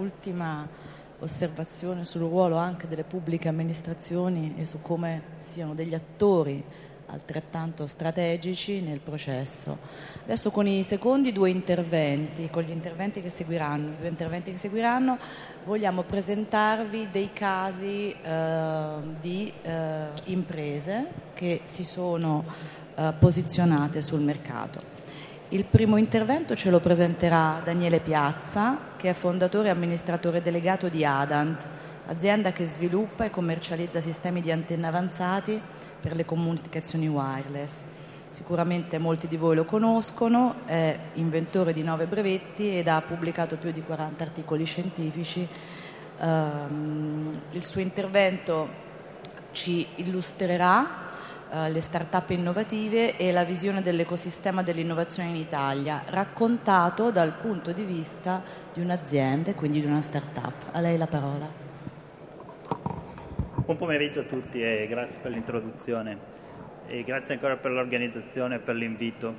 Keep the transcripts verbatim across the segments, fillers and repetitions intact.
un'ultima osservazione sul ruolo anche delle pubbliche amministrazioni e su come siano degli attori altrettanto strategici nel processo. Adesso con i secondi due interventi, con gli interventi che seguiranno, i due interventi che seguiranno, vogliamo presentarvi dei casi eh, di eh, imprese che si sono eh, posizionate sul mercato. Il primo intervento ce lo presenterà Daniele Piazza, che è fondatore e amministratore delegato di Adant, azienda che sviluppa e commercializza sistemi di antenna avanzati per le comunicazioni wireless. Sicuramente molti di voi lo conoscono, è inventore di nove brevetti ed ha pubblicato più di quaranta articoli scientifici. Um, il suo intervento ci illustrerà uh, le start-up innovative e la visione dell'ecosistema dell'innovazione in Italia, raccontato dal punto di vista di un'azienda e quindi di una start-up. A lei la parola. Buon pomeriggio a tutti e grazie per l'introduzione e grazie ancora per l'organizzazione e per l'invito.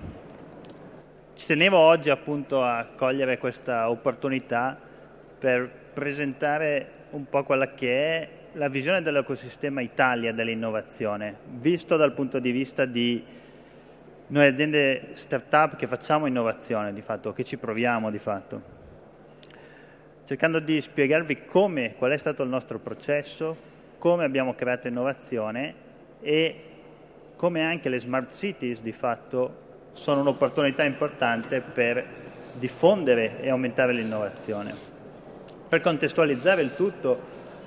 Ci tenevo oggi appunto a cogliere questa opportunità per presentare un po' quella che è la visione dell'ecosistema Italia dell'innovazione, visto dal punto di vista di noi aziende start-up che facciamo innovazione di fatto, che ci proviamo di fatto, cercando di spiegarvi come, qual è stato il nostro processo, come abbiamo creato innovazione e come anche le smart cities di fatto sono un'opportunità importante per diffondere e aumentare l'innovazione. Per contestualizzare il tutto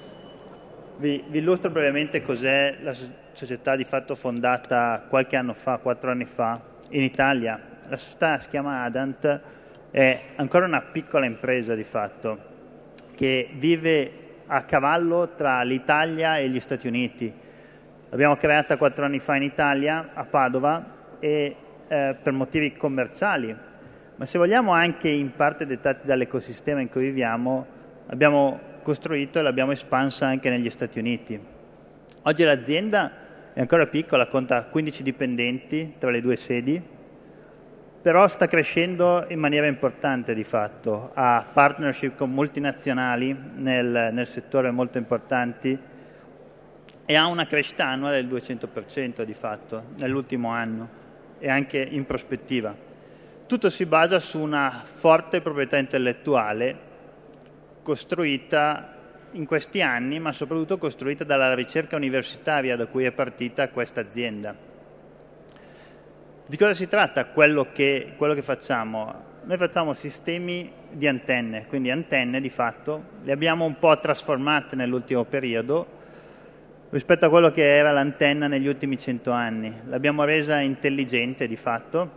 vi, vi illustro brevemente cos'è la società di fatto fondata qualche anno fa, quattro anni fa, in Italia. La società si chiama Adant, è ancora una piccola impresa di fatto che vive a cavallo tra l'Italia e gli Stati Uniti. L'abbiamo creata quattro anni fa in Italia, a Padova, e, eh, per motivi commerciali, ma se vogliamo anche in parte dettati dall'ecosistema in cui viviamo, abbiamo costruito e l'abbiamo espansa anche negli Stati Uniti. Oggi l'azienda è ancora piccola, conta quindici dipendenti tra le due sedi, però sta crescendo in maniera importante di fatto, ha partnership con multinazionali nel, nel settore molto importanti e ha una crescita annua del duecento per cento di fatto nell'ultimo anno e anche in prospettiva. Tutto si basa su una forte proprietà intellettuale costruita in questi anni, ma soprattutto costruita dalla ricerca universitaria da cui è partita questa azienda. Di cosa si tratta quello che, quello che facciamo? Noi facciamo sistemi di antenne, quindi antenne di fatto, le abbiamo un po' trasformate nell'ultimo periodo rispetto a quello che era l'antenna negli ultimi cento anni. L'abbiamo resa intelligente di fatto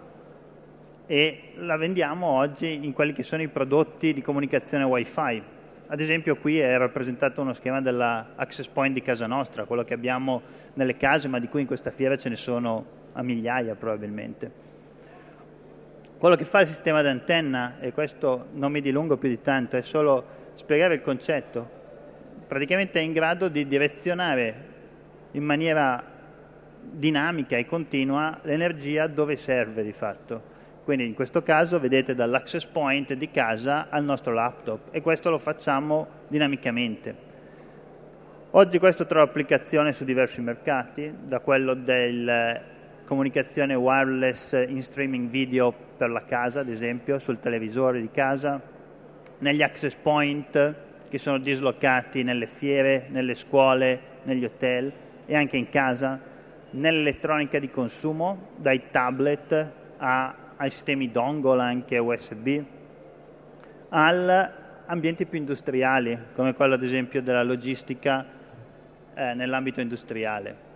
e la vendiamo oggi in quelli che sono i prodotti di comunicazione Wi-Fi. Ad esempio qui è rappresentato uno schema della access point di casa nostra, quello che abbiamo nelle case, ma di cui in questa fiera ce ne sono a migliaia probabilmente. Quello che fa il sistema d'antenna, e questo non mi dilungo più di tanto, è solo spiegare il concetto, praticamente è in grado di direzionare in maniera dinamica e continua l'energia dove serve di fatto. Quindi in questo caso vedete dall'access point di casa al nostro laptop e questo lo facciamo dinamicamente. Oggi questo trova applicazione su diversi mercati, da quello del comunicazione wireless in streaming video per la casa, ad esempio, sul televisore di casa, negli access point che sono dislocati nelle fiere, nelle scuole, negli hotel e anche in casa, nell'elettronica di consumo, dai tablet a, ai sistemi dongle, anche U S B, agli ambienti più industriali, come quello ad esempio della logistica eh, nell'ambito industriale.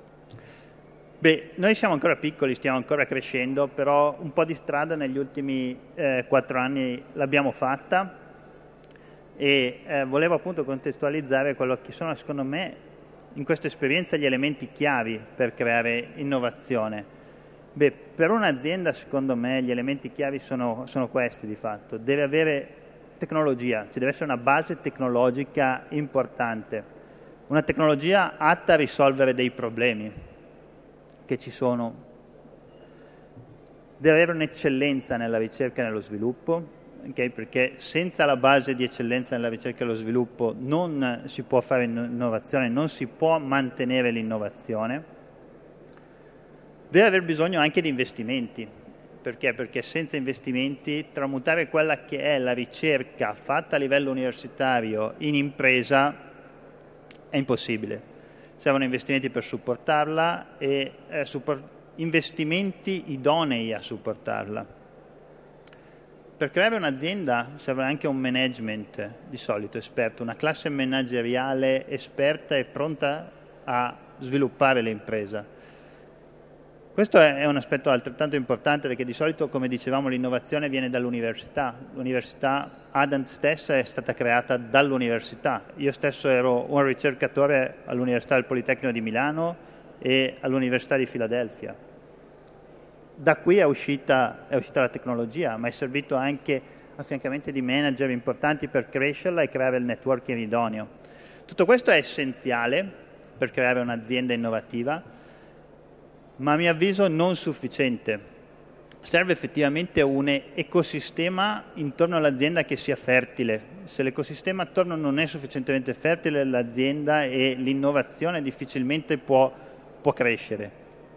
Beh, noi siamo ancora piccoli, stiamo ancora crescendo, però un po' di strada negli ultimi eh, quattro anni l'abbiamo fatta e eh, volevo appunto contestualizzare quello che sono, secondo me, in questa esperienza gli elementi chiavi per creare innovazione. Beh, per un'azienda, secondo me, gli elementi chiavi sono, sono questi di fatto. Deve avere tecnologia, ci deve essere una base tecnologica importante, una tecnologia atta a risolvere dei problemi che ci sono, deve avere un'eccellenza nella ricerca e nello sviluppo, okay? Perché senza la base di eccellenza nella ricerca e lo sviluppo non si può fare innovazione, non si può mantenere l'innovazione. Deve aver bisogno anche di investimenti. Perché? Perché senza investimenti tramutare quella che è la ricerca fatta a livello universitario in impresa è impossibile. Servono investimenti per supportarla e eh, support- investimenti idonei a supportarla. Per creare un'azienda serve anche un management di solito esperto, una classe manageriale esperta e pronta a sviluppare l'impresa. Questo è un aspetto altrettanto importante perché di solito, come dicevamo, l'innovazione viene dall'università. L'università Adant stessa è stata creata dall'università. Io stesso ero un ricercatore all'Università del Politecnico di Milano e all'Università di Filadelfia. Da qui è uscita, è uscita la tecnologia, ma è servito anche affiancamento di manager importanti per crescerla e creare il networking idoneo. Tutto questo è essenziale per creare un'azienda innovativa, ma a mio avviso non sufficiente. Serve effettivamente un ecosistema intorno all'azienda che sia fertile. Se l'ecosistema attorno non è sufficientemente fertile, l'azienda e l'innovazione difficilmente può, può crescere.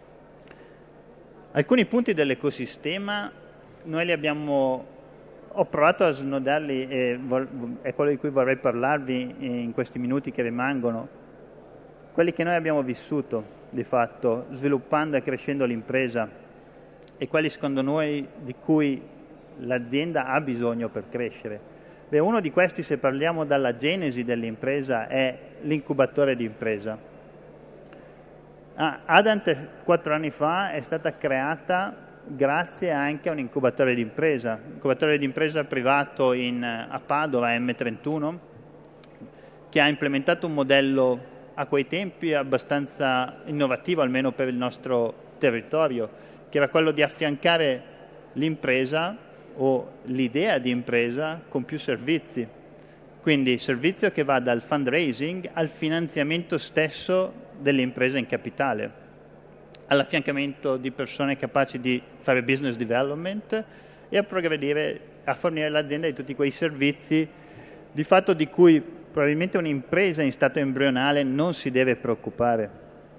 Alcuni punti dell'ecosistema noi li abbiamo, ho provato a snodarli e è quello di cui vorrei parlarvi in questi minuti che rimangono, quelli che noi abbiamo vissuto di fatto, sviluppando e crescendo l'impresa e quelli secondo noi di cui l'azienda ha bisogno per crescere. Beh, uno di questi, se parliamo dalla genesi dell'impresa, è l'incubatore di impresa. Ah, Adant quattro anni fa è stata creata grazie anche a un incubatore di impresa, incubatore di impresa privato in, a Padova, emme trentuno, che ha implementato un modello a quei tempi abbastanza innovativo, almeno per il nostro territorio, che era quello di affiancare l'impresa o l'idea di impresa con più servizi. Quindi servizio che va dal fundraising al finanziamento stesso dell'impresa in capitale, all'affiancamento di persone capaci di fare business development e a progredire, a fornire all'azienda di tutti quei servizi di fatto di cui probabilmente un'impresa in stato embrionale non si deve preoccupare.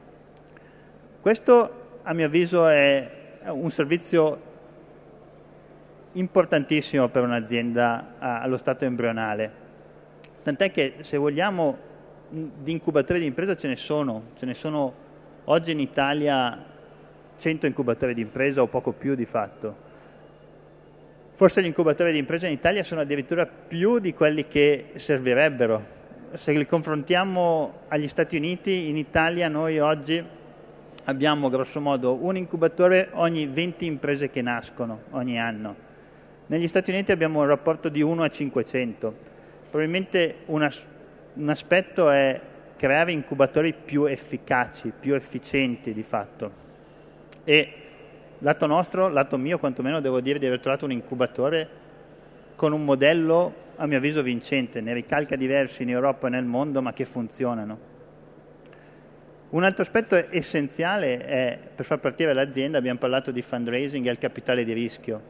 Questo, a mio avviso, è un servizio importantissimo per un'azienda allo stato embrionale. Tant'è che, se vogliamo, di incubatori di impresa ce ne sono. Ce ne sono oggi in Italia cento incubatori di impresa o poco più di fatto. Forse gli incubatori di impresa in Italia sono addirittura più di quelli che servirebbero. Se li confrontiamo agli Stati Uniti, in Italia noi oggi abbiamo grosso modo un incubatore ogni venti imprese che nascono ogni anno. Negli Stati Uniti abbiamo un rapporto di uno a cinquecento. Probabilmente una, un aspetto è creare incubatori più efficaci, più efficienti di fatto. E lato nostro, lato mio quantomeno, devo dire di aver trovato un incubatore con un modello a mio avviso vincente, ne ricalca diversi in Europa e nel mondo, ma che funzionano. Un altro aspetto essenziale è, per far partire l'azienda, abbiamo parlato di fundraising e il capitale di rischio.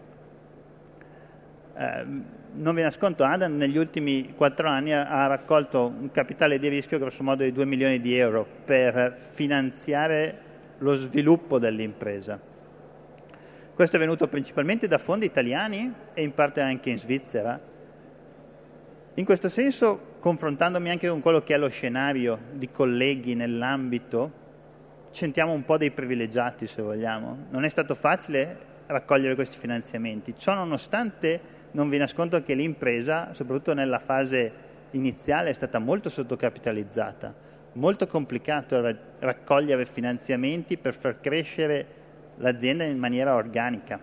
Eh, non vi nascondo, Adant negli ultimi quattro anni ha raccolto un capitale di rischio grosso modo di due milioni di euro per finanziare lo sviluppo dell'impresa. Questo è venuto principalmente da fondi italiani e in parte anche in Svizzera. In questo senso, confrontandomi anche con quello che è lo scenario di colleghi nell'ambito, ci sentiamo un po' dei privilegiati, se vogliamo. Non è stato facile raccogliere questi finanziamenti. Ciò nonostante, non vi nascondo che l'impresa, soprattutto nella fase iniziale, è stata molto sottocapitalizzata. Molto complicato raccogliere finanziamenti per far crescere l'azienda in maniera organica.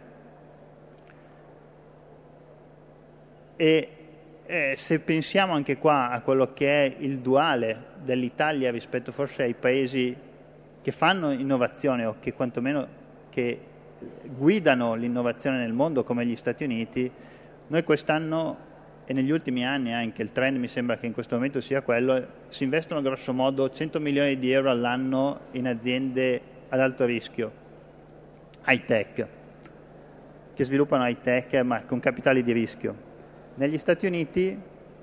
E eh, se pensiamo anche qua a quello che è il duale dell'Italia rispetto forse ai paesi che fanno innovazione o che quantomeno che guidano l'innovazione nel mondo come gli Stati Uniti, noi quest'anno e negli ultimi anni anche il trend mi sembra che in questo momento sia quello, si investono grosso modo cento milioni di euro all'anno in aziende ad alto rischio, high tech, che sviluppano high tech ma con capitali di rischio. Negli Stati Uniti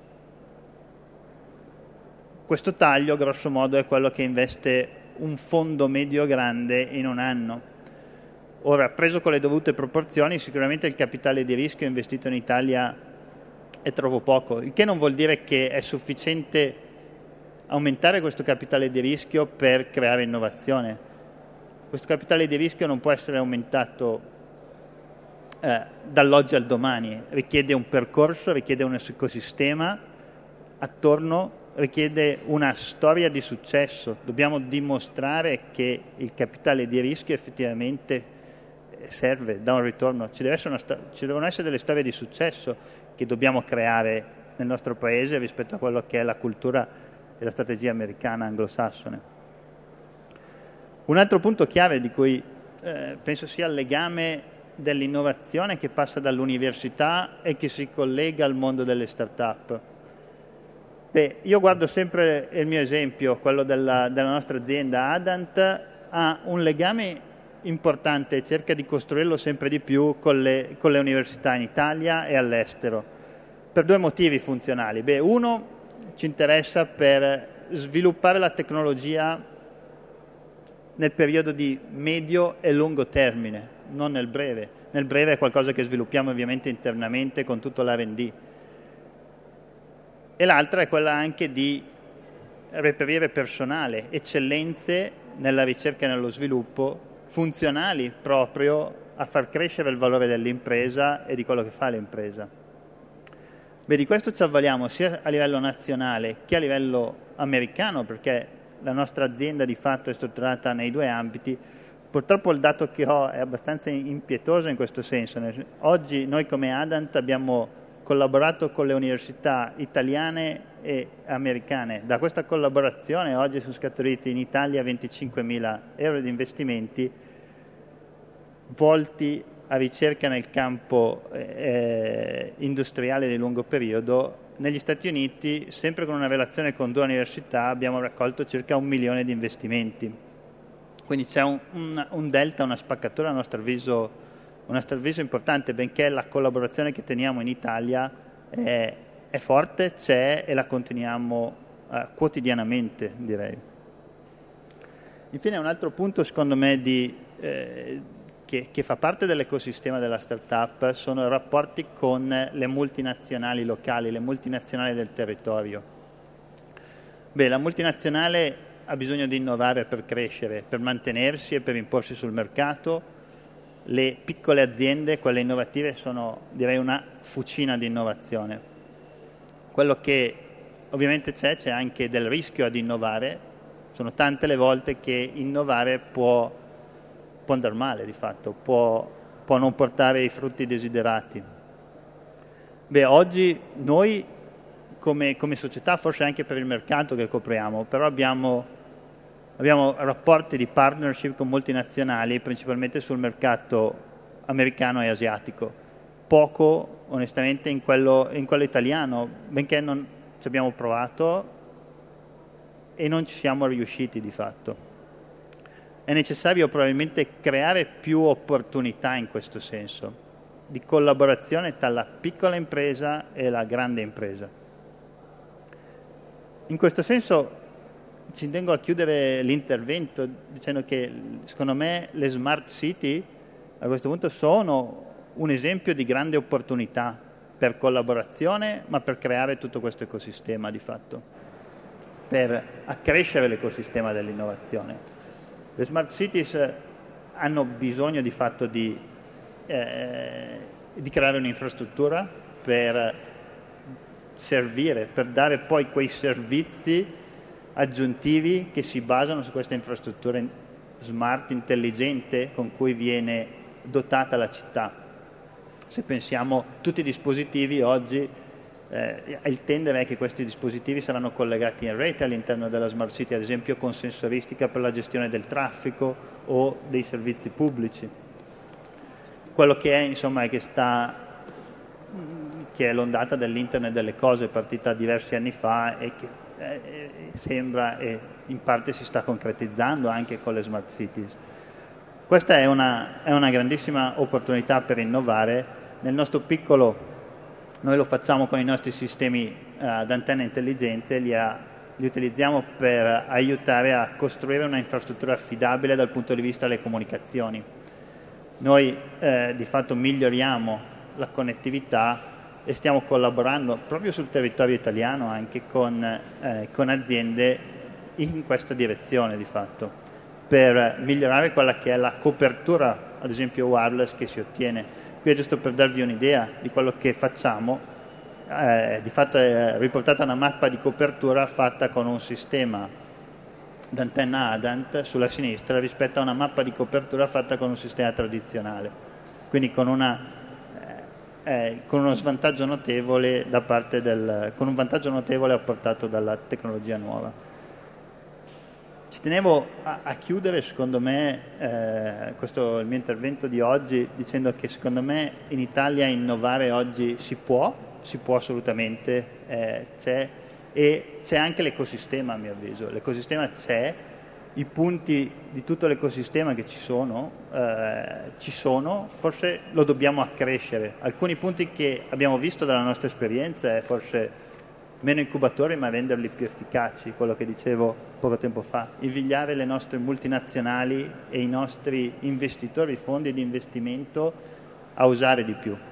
questo taglio, grosso modo, è quello che investe un fondo medio grande in un anno. Ora, preso con le dovute proporzioni, sicuramente il capitale di rischio investito in Italia è troppo poco, il che non vuol dire che è sufficiente aumentare questo capitale di rischio per creare innovazione. Questo capitale di rischio non può essere aumentato eh, dall'oggi al domani, richiede un percorso, richiede un ecosistema attorno, richiede una storia di successo. Dobbiamo dimostrare che il capitale di rischio effettivamente serve, dà un ritorno. Ci, deve essere una ci devono essere delle storie di successo che dobbiamo creare nel nostro paese rispetto a quello che è la cultura e la strategia americana anglosassone. Un altro punto chiave di cui eh, penso sia il legame dell'innovazione che passa dall'università e che si collega al mondo delle start-up. Beh, io guardo sempre il mio esempio, quello della, della nostra azienda Adant, ha un legame importante e cerca di costruirlo sempre di più con le, con le università in Italia e all'estero, per due motivi funzionali. Beh, uno, ci interessa per sviluppare la tecnologia nel periodo di medio e lungo termine, non nel breve. Nel breve è qualcosa che sviluppiamo ovviamente internamente con tutto l'R and D. E l'altra è quella anche di reperire personale, eccellenze nella ricerca e nello sviluppo, funzionali proprio a far crescere il valore dell'impresa e di quello che fa l'impresa. Beh, di questo ci avvaliamo sia a livello nazionale che a livello americano, perché la nostra azienda di fatto è strutturata nei due ambiti. Purtroppo il dato che ho è abbastanza impietoso in questo senso. Oggi noi come Adant abbiamo collaborato con le università italiane e americane. Da questa collaborazione oggi sono scaturiti in Italia venticinquemila euro di investimenti volti a ricerca nel campo eh, industriale di lungo periodo. Negli Stati Uniti, sempre con una relazione con due università, abbiamo raccolto circa un milione di investimenti. Quindi c'è un, un, un delta, una spaccatura a nostro avviso un nostro avviso importante, benché la collaborazione che teniamo in Italia è, è forte, c'è e la continuiamo eh, quotidianamente, direi. Infine un altro punto secondo me di, eh, che, che fa parte dell'ecosistema della startup sono i rapporti con le multinazionali locali, le multinazionali del territorio. Beh, la multinazionale ha bisogno di innovare per crescere, per mantenersi e per imporsi sul mercato. Le piccole aziende, quelle innovative, sono direi una fucina di innovazione. Quello che ovviamente c'è, c'è anche del rischio ad innovare. Sono tante le volte che innovare può, può andare male di fatto, può, può non portare i frutti desiderati. Beh, oggi noi come, come società, forse anche per il mercato che copriamo, però abbiamo Abbiamo rapporti di partnership con multinazionali, principalmente sul mercato americano e asiatico. Poco, onestamente, in quello, in quello italiano, benché non ci abbiamo provato e non ci siamo riusciti di fatto. È necessario probabilmente creare più opportunità in questo senso, di collaborazione tra la piccola impresa e la grande impresa. In questo senso ci tengo a chiudere l'intervento dicendo che secondo me le smart city a questo punto sono un esempio di grande opportunità per collaborazione, ma per creare tutto questo ecosistema di fatto, per accrescere l'ecosistema dell'innovazione. Le smart cities hanno bisogno di fatto di, eh, di creare un'infrastruttura per servire, per dare poi quei servizi aggiuntivi che si basano su questa infrastruttura smart, intelligente, con cui viene dotata la città. Se pensiamo a tutti i dispositivi oggi, eh, il tendere è che questi dispositivi saranno collegati in rete all'interno della smart city, ad esempio con sensoristica per la gestione del traffico o dei servizi pubblici. Quello che è, insomma, è che sta che è l'ondata dell'internet delle cose, partita diversi anni fa e che eh, sembra e in parte si sta concretizzando anche con le smart cities. Questa è una, è una grandissima opportunità per innovare. Nel nostro piccolo Noi lo facciamo con i nostri sistemi uh, ad antenna intelligente, li, ha, li utilizziamo per aiutare a costruire una infrastruttura affidabile dal punto di vista delle comunicazioni. Noi eh, di fatto miglioriamo la connettività e stiamo collaborando proprio sul territorio italiano anche con, eh, con aziende in questa direzione di fatto, per migliorare quella che è la copertura, ad esempio wireless, che si ottiene. Qui è giusto per darvi un'idea di quello che facciamo, eh, di fatto è riportata una mappa di copertura fatta con un sistema d'antenna Adant sulla sinistra rispetto a una mappa di copertura fatta con un sistema tradizionale, quindi con, una, eh, con uno svantaggio notevole da parte del, con un vantaggio notevole apportato dalla tecnologia nuova. Ci tenevo a, a chiudere, secondo me, eh, questo è il mio intervento di oggi, dicendo che secondo me in Italia innovare oggi si può, si può assolutamente, eh, c'è, e c'è anche l'ecosistema, a mio avviso. L'ecosistema c'è, i punti di tutto l'ecosistema che ci sono, eh, ci sono, forse lo dobbiamo accrescere. Alcuni punti che abbiamo visto dalla nostra esperienza è forse meno incubatori ma renderli più efficaci, quello che dicevo poco tempo fa, invigliare le nostre multinazionali e i nostri investitori, fondi di investimento a usare di più,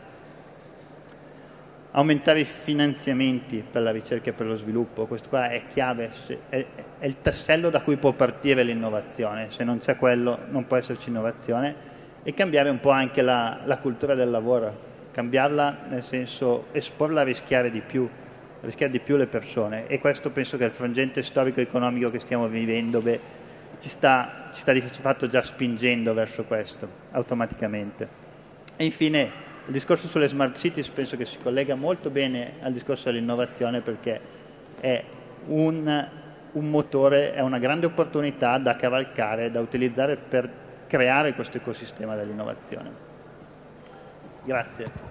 aumentare i finanziamenti per la ricerca e per lo sviluppo. Questo qua è chiave, è, è il tassello da cui può partire l'innovazione. Se non c'è quello non può esserci innovazione. E cambiare un po' anche la, la cultura del lavoro, cambiarla nel senso esporla a rischiare di più, rischiare di più le persone, e questo penso che il frangente storico-economico che stiamo vivendo beh, ci sta, ci sta di fatto già spingendo verso questo automaticamente. E infine il discorso sulle smart cities penso che si collega molto bene al discorso dell'innovazione, perché è un, un motore, è una grande opportunità da cavalcare, da utilizzare per creare questo ecosistema dell'innovazione. Grazie.